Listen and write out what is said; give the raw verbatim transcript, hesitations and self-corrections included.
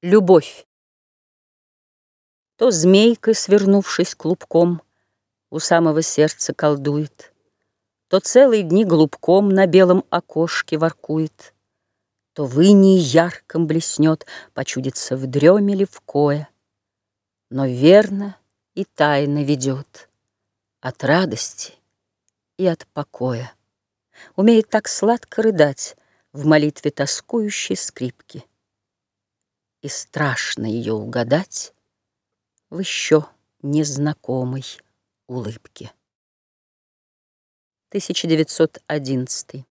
Любовь. То змейка, свернувшись клубком, у самого сердца колдует, то целые дни голубком на белом окошке воркует, то в инии ярком блеснет, почудится в дреме левкое, но верно и тайно ведет от радости и от покоя. Умеет так сладко рыдать в молитве тоскующей скрипки, и страшно ее угадать в еще незнакомой улыбке. тысяча девятьсот одиннадцатый.